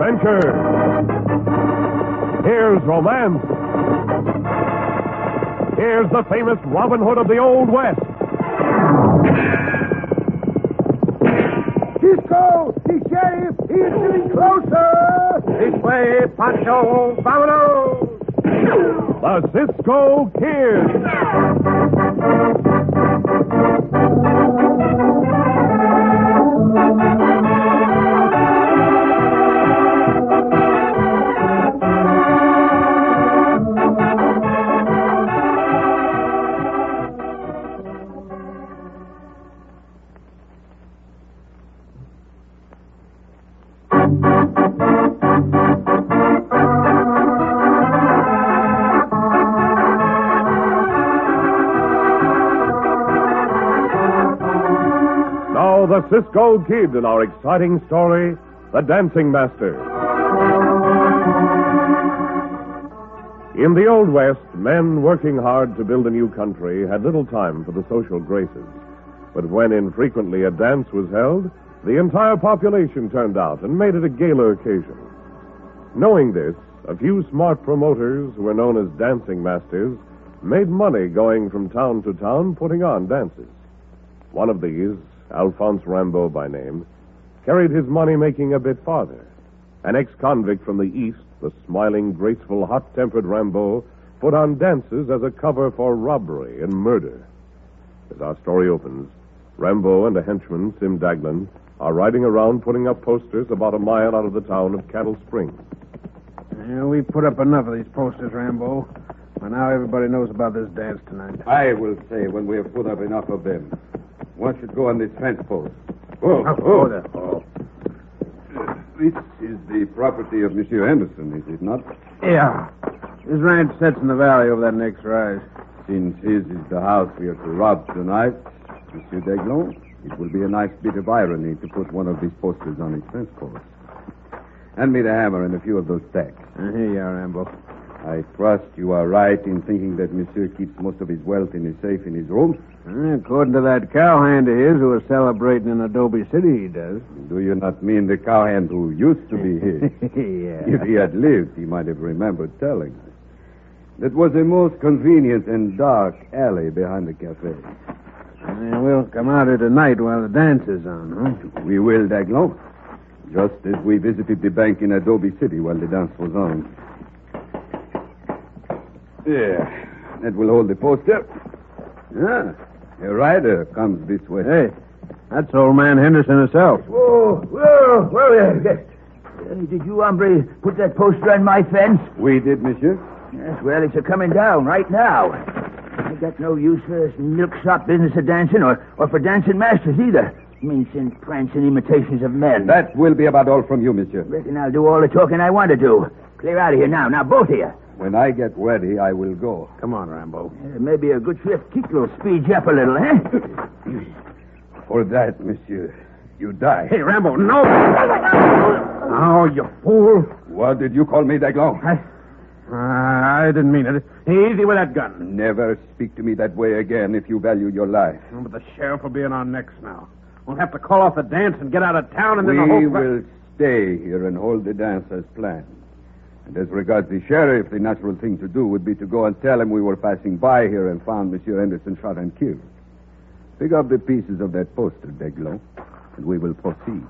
adventure. Here's romance. Here's the famous Robin Hood of the Old West. Cisco! The sheriff! He is getting closer! This way, Pancho! Vámonos! The Cisco Kid. The Cisco Kid in our exciting story, The Dancing Master. In the Old West, men working hard to build a new country had little time for the social graces. But when infrequently a dance was held, the entire population turned out and made it a gala occasion. Knowing this, a few smart promoters who were known as dancing masters made money going from town to town putting on dances. One of these, Alphonse Rambeau by name, carried his money-making a bit farther. An ex-convict from the East, the smiling, graceful, hot-tempered Rambeau put on dances as a cover for robbery and murder. As our story opens, Rambeau and a henchman, Sim Daglin, are riding around putting up posters about a mile out of the town of Cattle Springs. Yeah, we put up enough of these posters, Rambeau. By now everybody knows about this dance tonight. I will say when we have put up enough of them. One should go on this fence post. This is the property of Monsieur Henderson, is it not? Yeah. His ranch sits in the valley over that next rise. Since his is the house we are to rob tonight, Monsieur Daglon, it will be a nice bit of irony to put one of these posters on his fence post. Hand me the hammer and a few of those tacks. Here you are, Rambeau. I trust you are right in thinking that Monsieur keeps most of his wealth in his safe in his room. According to that cowhand of his who was celebrating in Adobe City, he does. Do you not mean the cowhand who used to be his? Yeah. If he had lived, he might have remembered telling us. That was a most convenient and dark alley behind the cafe. We'll come out here tonight while the dance is on, huh? We will, Daglon. Just as we visited the bank in Adobe City while the dance was on. There. That will hold the poster. A rider comes this way. Hey, that's old man Henderson himself. Whoa. Did you, hombre, put that poster on my fence? We did, monsieur. Yes, well, it's a-coming down right now. I got no use for this milksop business of dancing or for dancing masters either. Mincing, prancing imitations of men. That will be about all from you, monsieur. Reckon I'll do all the talking I want to do. Clear out of here now, both of you. When I get ready, I will go. Come on, Rambeau. Maybe a good swift kick will speed you up a little, eh? For that, monsieur, you die. Hey, Rambeau, no! Oh, you fool. What did you call me, Daglon? I didn't mean it. Easy with that gun. Never speak to me that way again if you value your life. But the sheriff will be in our necks now. We'll have to call off the dance and get out of town, and then the We whole... will stay here and hold the dance as planned. And as regards the sheriff, the natural thing to do would be to go and tell him we were passing by here and found Monsieur Henderson shot and killed. Pick up the pieces of that poster, Daglon, and we will proceed.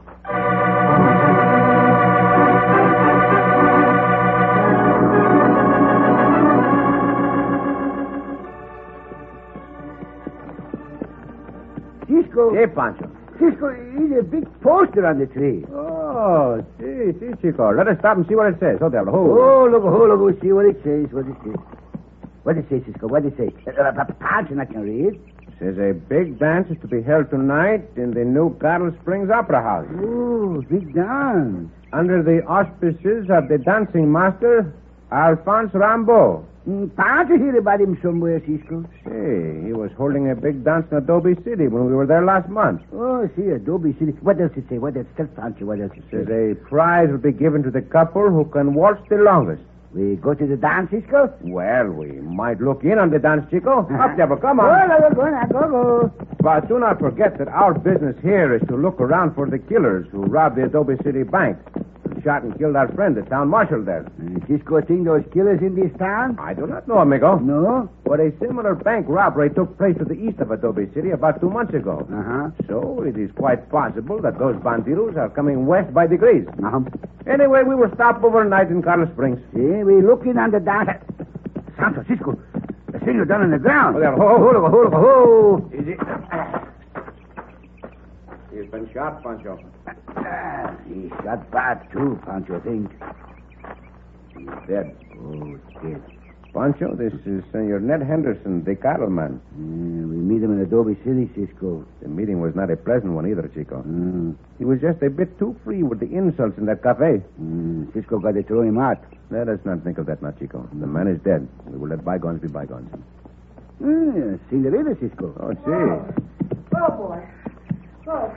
Cisco. Hey, Pancho. Cisco, there's a big poster on the tree. Oh, see, Chico. Let us stop and see what it says. Look, Look, see what it says, What does it say, Cisco? What does it say? Pancho, I can read. It says a big dance is to be held tonight in the new Cattle Springs Opera House. Oh, big dance. Under the auspices of the dancing master, Alphonse Rambeau. Pancho hear about him somewhere, Cisco. Say, he was holding a big dance in Adobe City when we were there last month. Oh, see, Adobe City. What else it say? What else? Tell Pancho what else it Says say. a prize will be given to the couple who can waltz the longest. We go to the dance, Cisco? Well, we might look in on the dance, Chico. Up, Devil, come on. Go. But do not forget that our business here is to look around for the killers who robbed the Adobe City Bank. shot and killed our friend, the town marshal there. Cisco think those killers in this town? I do not know, amigo. No? But a similar bank robbery took place to the east of Adobe City about 2 months ago. Uh-huh. So it is quite possible that those bandidos are coming west by degrees. Uh-huh. Anyway, we will stop overnight in Carlos Springs. See, we looking on the down... Santo Cisco, the senor down on the ground. Oh, there. Ho. Easy. He's been shot, Pancho. He shot bad, too, Pancho, think. He's dead. Oh, dead. Pancho, this is Senor Ned Henderson, the cattleman. We meet him in Adobe City, Cisco. The meeting was not a pleasant one either, Chico. Mm. He was just a bit too free with the insults in that cafe. Cisco got to throw him out. Let us not think of that now, Chico. The man is dead. We will let bygones be bygones. Senorita, Cisco. Oh, see. Oh, boy. Oh.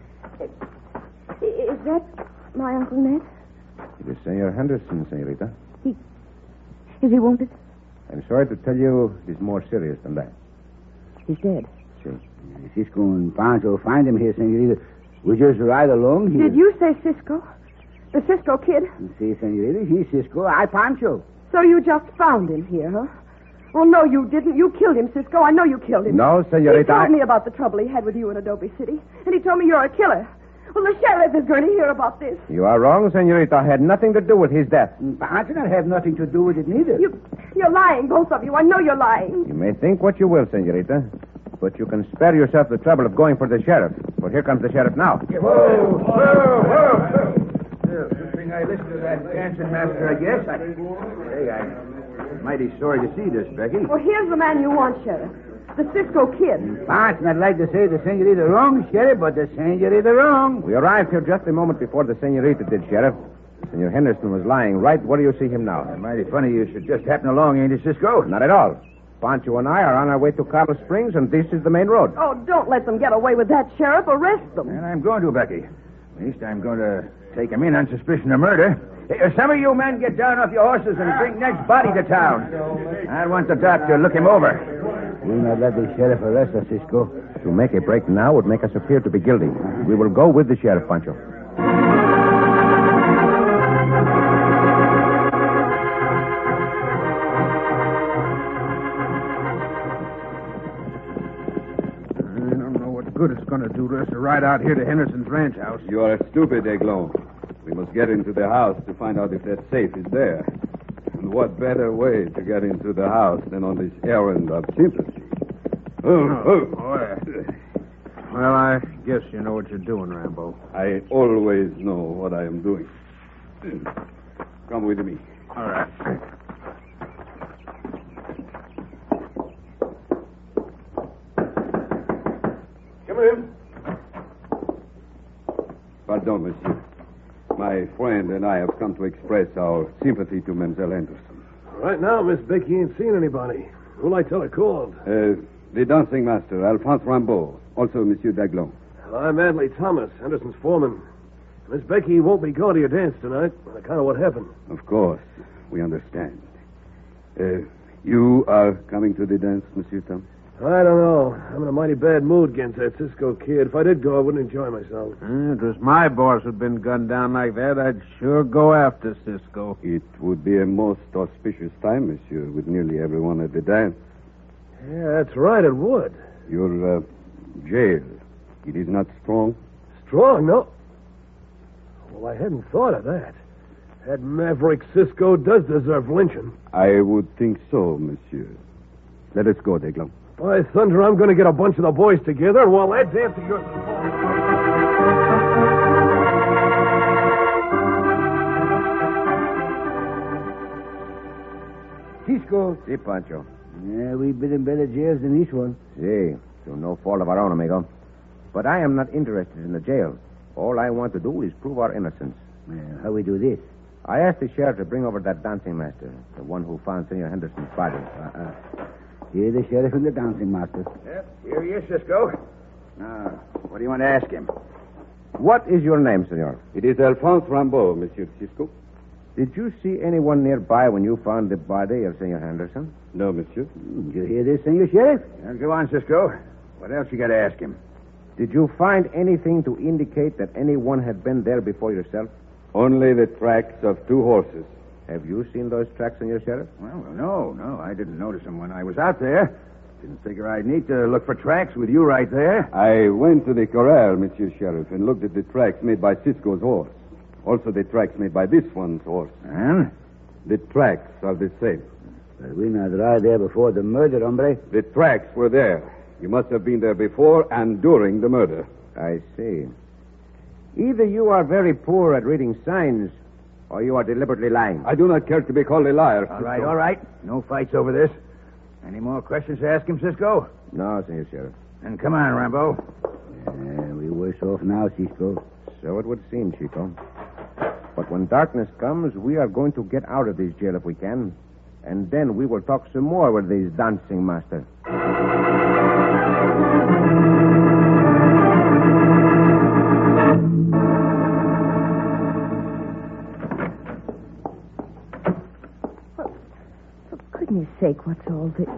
Is that my Uncle Ned? It is Senor Henderson, Senorita. Is he wounded? I'm sorry to tell you it is more serious than that. He's dead. See. Cisco and Pancho find him here, Senorita. We just ride along here. Did you say Cisco? The Cisco kid? See, Senorita, he's Cisco. I Pancho. So you just found him here, huh? Well, no, you didn't. You killed him, Cisco. I know you killed him. No, He Senorita. told me about the trouble he had with you in Adobe City. And he told me you're a killer. Well, the sheriff is going to hear about this. You are wrong, Senorita. I had nothing to do with his death. Pancho not have nothing to do with it, neither. You're lying, both of you. I know you're lying. You may think what you will, Senorita, but you can spare yourself the trouble of going for the sheriff. For here comes the sheriff now. Whoa. Good thing I listened to that dancing master, I guess. I'm mighty sorry to see this, Becky. Well, here's the man you want, Sheriff. The Cisco kid. Pancho not like to say the senorita wrong, Sheriff, but the senorita wrong. We arrived here just a moment before the Senorita did, Sheriff. Senor Henderson was lying right where you see him now. Mighty funny you should just happen along, ain't it, Cisco? Not at all. Pancho and I are on our way to Carlos Springs, and this is the main road. Oh, don't let them get away with that, Sheriff. Arrest them. And I'm going to, Becky. At least I'm going to take him in on suspicion of murder. Hey, some of you men get down off your horses and bring Ned's body to town. I want the doctor to look him over. We'll not let the sheriff arrest us, Cisco. To make a break now would make us appear to be guilty. We will go with the sheriff, Pancho. I don't know what good it's going to do to us to ride out here to Henderson's ranch house. You are stupid, Eglon. We must get into the house to find out if that safe is there. And what better way to get into the house than on this errand of sympathy? Well, I guess you know what you're doing, Rambo. I always know what I am doing. Come with me. All right. Come in. Pardon, monsieur. My friend and I have come to express our sympathy to Mademoiselle Anderson. Right now, Miss Becky ain't seen anybody. Who'll I tell her called? The dancing master, Alphonse Rambaud. Also, Monsieur Daglon. I'm Adley Thomas, Henderson's foreman. Miss Becky won't be going to your dance tonight on account of what happened. Of course. We understand. You are coming to the dance, Monsieur Tom? I don't know. I'm in a mighty bad mood against that Cisco kid. If I did go, I wouldn't enjoy myself. It was my boss who'd been gunned down like that. I'd sure go after Cisco. It would be a most auspicious time, Monsieur, with nearly everyone at the dance. Yeah, that's right, it would. Your jail, it is not strong? Strong, no? Well, I hadn't thought of that. That maverick Cisco does deserve lynching. I would think so, Monsieur. Let us go, Daglon. By thunder, I'm going to get a bunch of the boys together, and while that dancing goes... Cisco. Si, Pancho. Yeah, we've been in better jails than this one. Si. Through no fault of our own, amigo. But I am not interested in the jail. All I want to do is prove our innocence. How we do this? I asked the sheriff to bring over that dancing master, the one who found Senor Henderson's body. Here the sheriff and the dancing master. Yep, here he is, Cisco. Now, what do you want to ask him? What is your name, senor? It is Alphonse Rambaud, Monsieur Cisco. Did you see anyone nearby when you found the body of Senor Henderson? No, Monsieur. Did you hear this, Senor Sheriff? Now, go on, Cisco. What else you got to ask him? Did you find anything to indicate that anyone had been there before yourself? Only the tracks of 2 horses. Have you seen those tracks in your sheriff? Well, no. I didn't notice them when I was out there. Didn't figure I'd need to look for tracks with you right there. I went to the corral, Monsieur Sheriff, and looked at the tracks made by Cisco's horse. Also the tracks made by this one's horse. And? The tracks are the same. But we not right there before the murder, hombre. The tracks were there. You must have been there before and during the murder. I see. Either you are very poor at reading signs, or you are deliberately lying. I do not care to be called a liar. All right. No fights over this. Any more questions to ask him, Cisco? No, Senor Sheriff. Then come on, Rambo. We worse off now, Cisco. So it would seem, Chico. But when darkness comes, we are going to get out of this jail if we can. And then we will talk some more with this dancing master. For goodness sake, what's all this?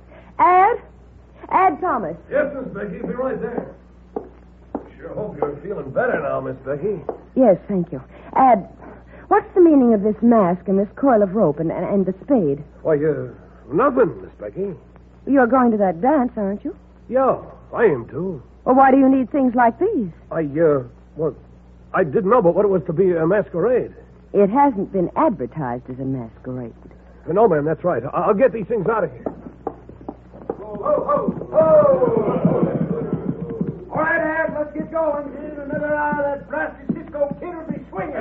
Ad Thomas. Yes, Miss Becky, be right there. Sure hope you're feeling better now, Miss Becky. Yes, thank you. Ad, what's the meaning of this mask and this coil of rope and the spade? Why, nothing, Miss Becky. You're going to that dance, aren't you? Yeah, I am too. Well, why do you need things like these? I didn't know but what it was to be a masquerade. It hasn't been advertised as a masquerade. No, ma'am, that's right. I'll get these things out of here. All right, Ad, let's get going. In another hour, that blasted Cisco kid will be swinging.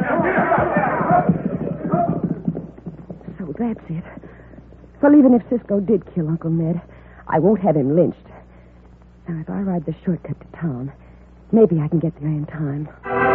So that's it. Well, even if Cisco did kill Uncle Ned, I won't have him lynched. Now, if I ride the shortcut to town, maybe I can get there in time.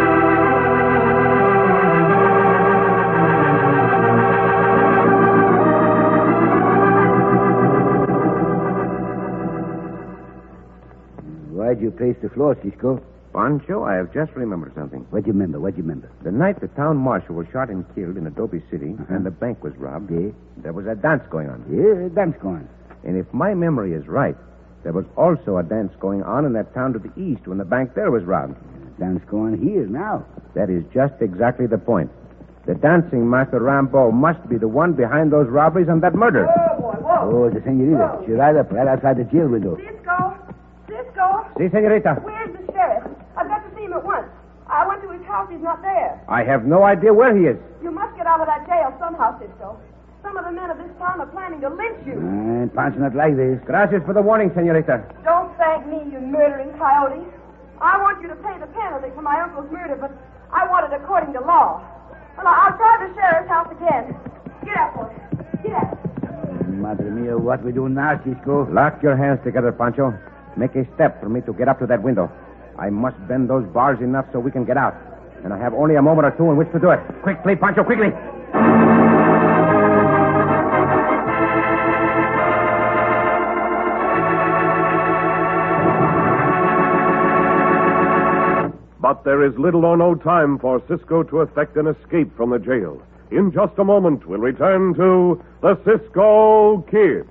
Why'd you pace the floor, Cisco? Pancho, I have just remembered something. What do you remember? The night the town marshal was shot and killed in Adobe City and the bank was robbed, there was a dance going on. Yeah, dance going. And if my memory is right, there was also a dance going on in that town to the east when the bank there was robbed. Dance going here now. That is just exactly the point. The dancing master Rambo must be the one behind those robberies and that murder. Oh, the senorita. She's right up, right outside the jail window. Cisco! Si, senorita. Where's the sheriff? I've got to see him at once. I went to his house. He's not there. I have no idea where he is. You must get out of that jail somehow, Cisco. Some of the men of this town are planning to lynch you. And Pancho not like this. Gracias for the warning, senorita. Don't thank me, you murdering coyote. I want you to pay the penalty for my uncle's murder, but I want it according to law. Well, I'll try the sheriff's house again. Get up, boy. Get up. Madre mia, what we do now, Cisco? Lock your hands together, Pancho. Make a step for me to get up to that window. I must bend those bars enough so we can get out. And I have only a moment or two in which to do it. Quickly, Pancho, quickly. But there is little or no time for Cisco to effect an escape from the jail. In just a moment, we'll return to the Cisco Kid.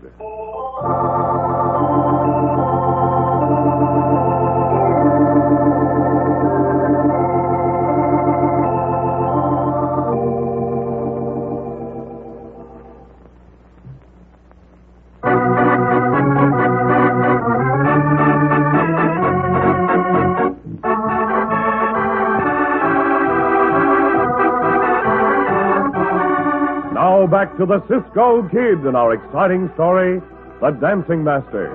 Now back to the Cisco Kid and our exciting story, The Dancing Master.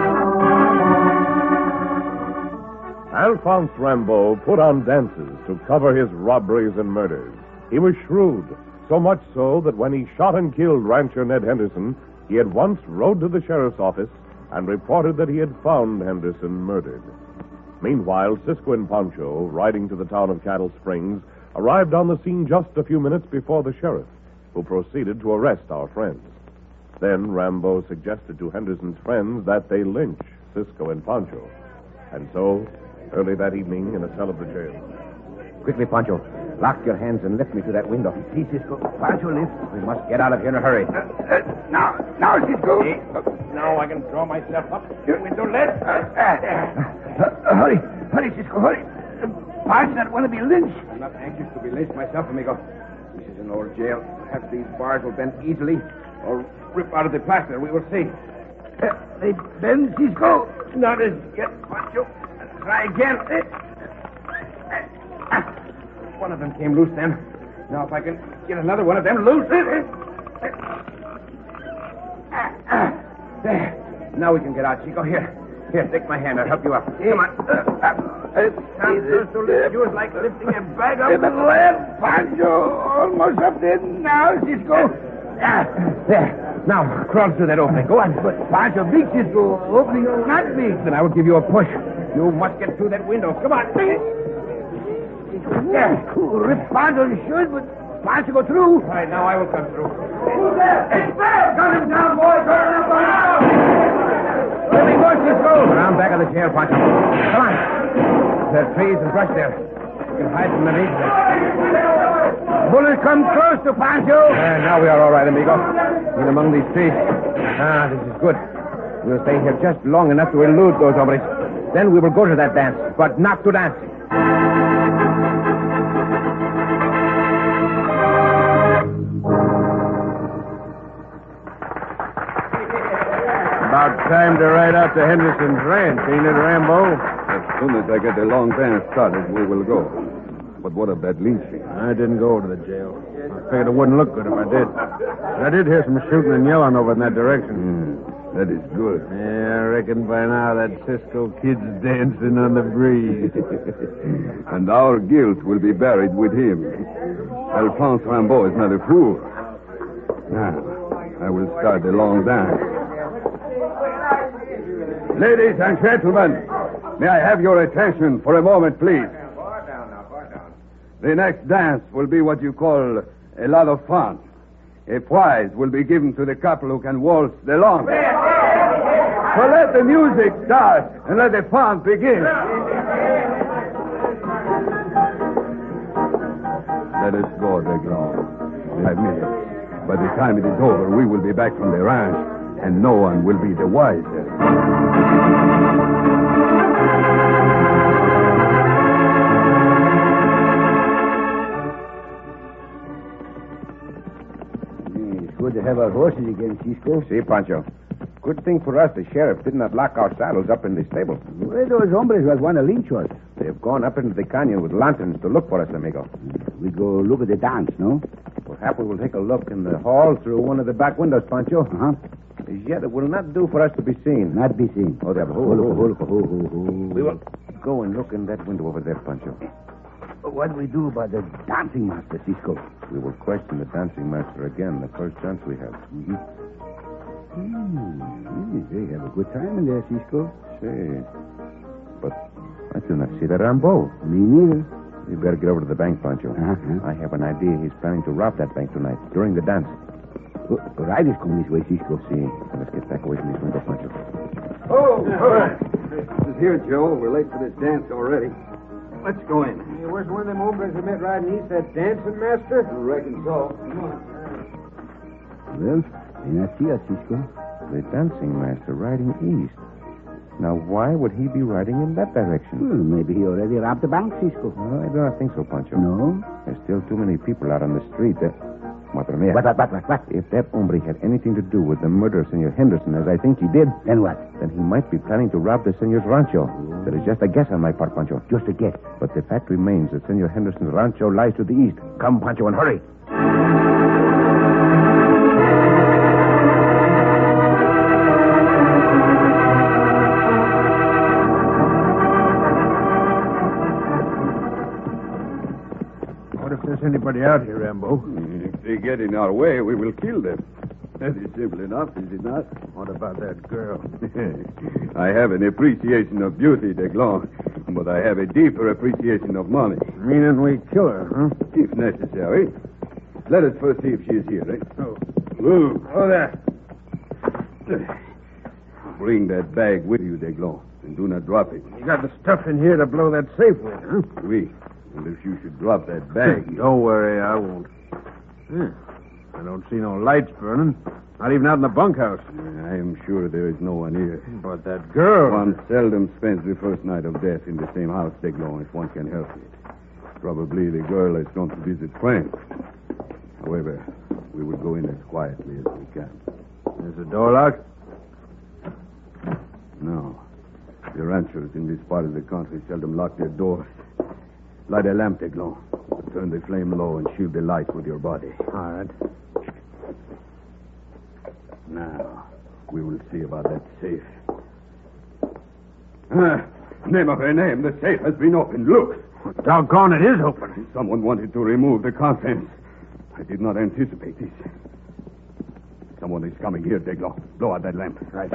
Alphonse Rambo put on dances to cover his robberies and murders. He was shrewd, so much so that when he shot and killed rancher Ned Henderson, he at once rode to the sheriff's office and reported that he had found Henderson murdered. Meanwhile, Cisco and Pancho, riding to the town of Cattle Springs, arrived on the scene just a few minutes before the sheriff, who proceeded to arrest our friends. Then Rambo suggested to Henderson's friends that they lynch Cisco and Pancho. And so, early that evening in a cell of the jail. Quickly, Pancho. Lock your hands and lift me to that window. See, Cisco. Pancho lift. We must get out of here in a hurry. Now, Cisco. Now I can draw myself up. The window lid. Hurry, Cisco, hurry. parts that want to be lynched. I'm not anxious to be lynched myself, amigo. This is an old jail. Perhaps these bars will bend easily or rip out of the plaster. We will see. They bend, Cisco. Not as yet, Pancho. Try again. One of them came loose then. Now, if I can get another one of them loose. There. Now we can get out, Chico. Here, take my hand. I'll help you up. Come on. Sounds so lift like lifting a bag up. Left, Pancho. Almost up there now, Cisco. There. Now, crawl through that opening. Go on. But Pancho, big Cisco. Opening not big. Then I will give you a push. You must get through that window. Come on. Yeah. Rip Pancho should, but Pancho go through. All right, now I will come through. Who's there? It's there. Gun him down, boy. Gun him down. Let me go, Cisco. Around back of the jail, Pancho. Come on. There are trees and brush there. You can hide from the leaves there. Bullet come close to Pancho. Now we are all right, amigo. In among these trees. This is good. We'll stay here just long enough to elude those hombres. Then we will go to that dance, but not to dance. About time to ride out to Henderson's ranch, ain't it, Rambo? As soon as I get the long dance started, we will go. But what of that lynching? I didn't go to the jail. I figured it wouldn't look good if I did. But I did hear some shooting and yelling over in that direction. That is good. Yeah, I reckon by now that Cisco kid's dancing on the breeze. And our guilt will be buried with him. Alphonse Rambaud is not a fool. Now, I will start the long dance. Ladies and gentlemen, may I have your attention for a moment, please? Far down now, far down. The next dance will be what you call a lot of fun. A prize will be given to the couple who can waltz the longest. So let the music start and let the fun begin. Let us go, Deglon. 5 minutes. By the time it is over, we will be back from the ranch, and no one will be the wiser. It's good to have our horses again, Cisco. See, Pancho. Good thing for us the sheriff did not lock our saddles up in the stable. Where those hombres was want to lynch us? They have gone up into the canyon with lanterns to look for us, amigo. We go look at the dance, no? Perhaps we will take a look in the hall through one of the back windows, Pancho. Uh-huh. As yet, it will not do for us to be seen. Not be seen. Oh, there. We We will go and look in that window over there, Pancho. What do we do about the dancing master, Cisco? We will question the dancing master again, the first chance we have. They have a good time in there, Cisco. See. But I do not see the Rambo. Me neither. You better get over to the bank, Pancho. Uh-huh. I have an idea he's planning to rob that bank tonight, during the dance. Riders come this way, Cisco. See, let's get back away from this window, Pancho. Oh, this is here, Joe. We're late for this dance already. Let's go in. Hey, where's one of them hombres we met riding east, that dancing master? I reckon so. Come on. Well, they not see us, Cisco. The dancing master riding east. Now, why would he be riding in that direction? Well, maybe he already robbed the bank, Cisco. No, I do not think so, Pancho. No? There's still too many people out on the street. What? If that hombre had anything to do with the murder of Senor Henderson, as I think he did, Then what? then he might be planning to rob the Senor's rancho. That is just a guess on my part, Pancho. Just a guess. But the fact remains that Senor Henderson's rancho lies to the east. Come, Pancho, and hurry. What if there's anybody out here, Rambo? If they get in our way, we will kill them. That is simple enough, is it not? What about that girl? I have an appreciation of beauty, Deglon, but I have a deeper appreciation of money. Meaning we kill her, huh? If necessary. Let us first see if she is here, eh? Oh. Move. Oh, there. Bring that bag with you, Deglon, and do not drop it. You got the stuff in here to blow that safe with, huh? Oui. And if you should drop that bag... Don't worry, I won't. I don't see no lights burning. Not even out in the bunkhouse. I am sure there is no one here. But that girl... One seldom spends the first night of death in the same house, Deglon, if one can help it. Probably the girl has gone to visit friends. However, we will go in as quietly as we can. Is the door locked? No. The ranchers in this part of the country seldom lock their doors. Light a lamp, Deglon. Turn the flame low and shield the light with your body. All right. Now, we will see about that safe. Name of her name. The safe has been opened. Look. Doggone, it is open. Someone wanted to remove the contents. I did not anticipate this. Someone is coming here, Deglon. Blow out that lamp. Right.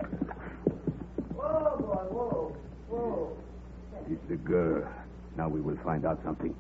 Whoa, boy, whoa, whoa. It's the girl. Now we will find out something.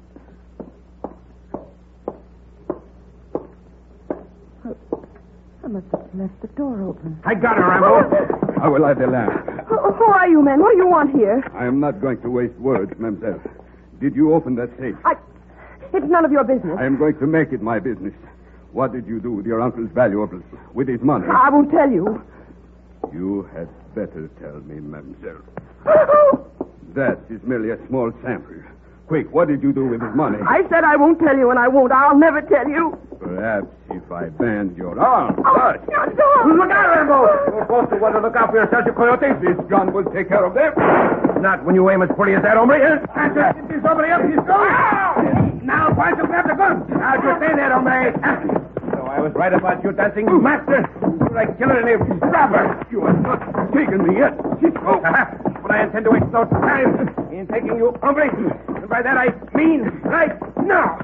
I must have left the door open. I got her, Rambo. I will light the lamp. Who are you, men? What do you want here? I am not going to waste words, mademoiselle. Did you open that safe? It's none of your business. I am going to make it my business. What did you do with your uncle's valuables, with his money? I won't tell you. You had better tell me, mademoiselle. That is merely a small sample. Quick, what did you do with his money? I said I won't tell you, and I won't. I'll never tell you. Perhaps if I band your arm. Look out, Rambo! You're supposed to want to look out for yourself, you coyotes. This gun will take care of them. Not when you aim as fully as that, hombre. Get this hombre up, he's going. Now, Pancho, grab the gun. Now, just stay there, hombre. So I was right about you dancing, master. You're like killing a robber. You have not taken me yet. Oh, but I intend to waste no time in taking you, hombre. And by that I mean right now.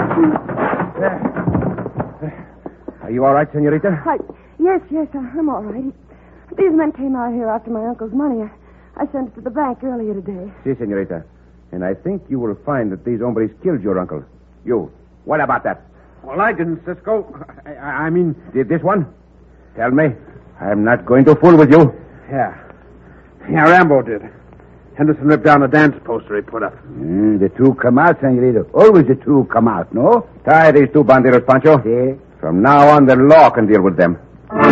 Are you all right, senorita? Yes, I'm all right. These men came out here after my uncle's money. I sent it to the bank earlier today. Si, senorita. And I think you will find that these hombres killed your uncle. You. What about that? Well, I didn't, Cisco. I mean... Did this one? Tell me. I'm not going to fool with you. Yeah, Rambo did. Henderson ripped down the dance poster he put up. The truth come out, senorita. Always the truth come out, no? Tie these two bandidos, Pancho. Si. From now on, the law can deal with them.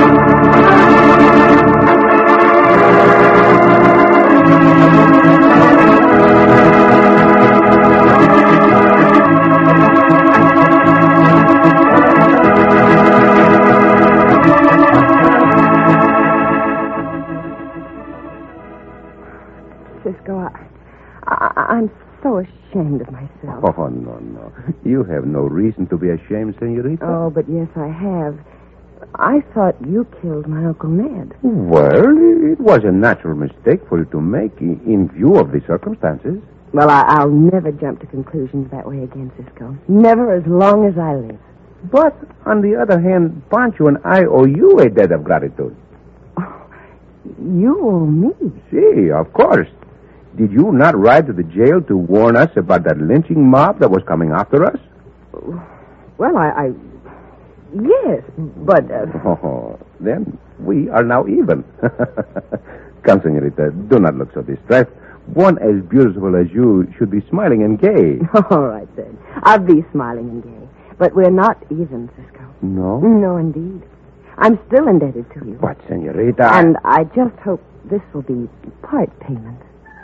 Cisco, I'm so ashamed of myself. Oh, no. You have no reason to be ashamed, senorita. Oh, but yes, I have. I thought you killed my Uncle Ned. Well, it was a natural mistake for you to make in view of the circumstances. Well, I'll never jump to conclusions that way again, Cisco. Never as long as I live. But, on the other hand, Pancho and I owe you a debt of gratitude. Oh, you owe me? Si, of course. Did you not ride to the jail to warn us about that lynching mob that was coming after us? Well, yes, but... Oh, then we are now even. Come, senorita, do not look so distressed. One as beautiful as you should be smiling and gay. All right, then. I'll be smiling and gay. But we're not even, Cisco. No? No, indeed. I'm still indebted to you. But, senorita... And I just hope this will be part payment.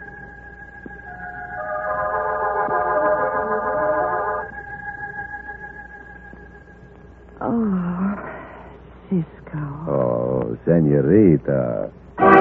Oh, Cisco. Oh, senorita.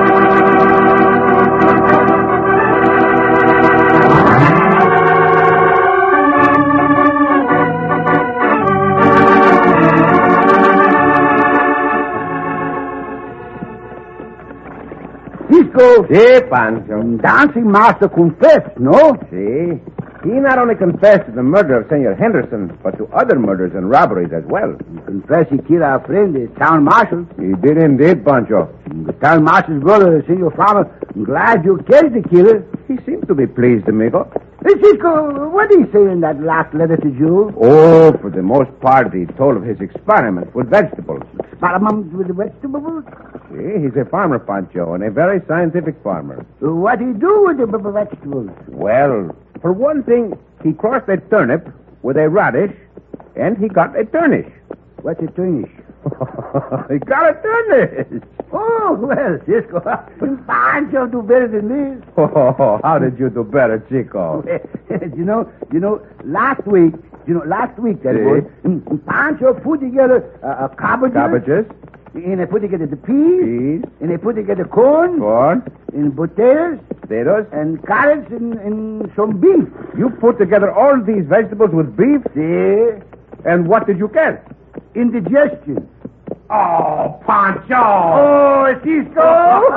Cisco. Si, Pancho. Dancing master confessed, no? Si. He not only confessed to the murder of Senor Henderson, but to other murders and robberies as well. He confessed he killed our friend, the town marshal. He did indeed, Pancho. The town marshal's brother, Senor Farmer, I'm glad you killed the killer. He seemed to be pleased, amigo. Hey, Cisco, what did he say in that last letter to you? Oh, for the most part, he told of his experiments with vegetables. Experiments with the vegetables? See, he's a farmer, Pancho, and a very scientific farmer. What did he do with the vegetables? Well, for one thing, he crossed a turnip with a radish, and he got a turnish. What's a turnish? You got it done this. Oh, well, Cisco, Pancho do better than this. Oh, how did you do better, Chico? you know, last week that See? was, Pancho put together cabbages. And I put together the peas. And I put together corn. And potatoes. And carrots and some beef. You put together all these vegetables with beef? See? And what did you get? Indigestion. Oh, Pancho! Oh, Cisco!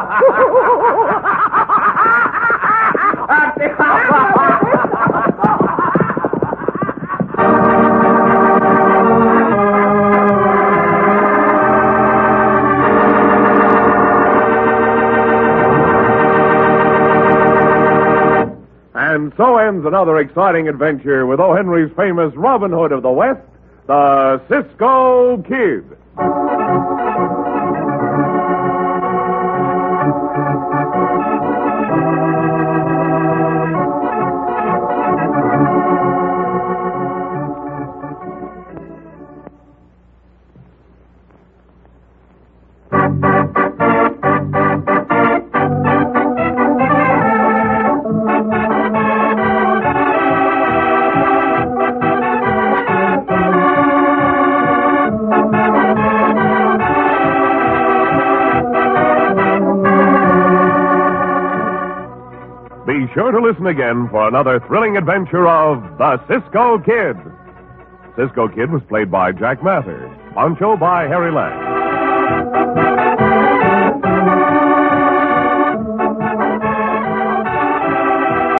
And so ends another exciting adventure with O. Henry's famous Robin Hood of the West, the Cisco Kid. Be sure to listen again for another thrilling adventure of the Cisco Kid. Cisco Kid was played by Jack Mather. Pancho by Harry Lang.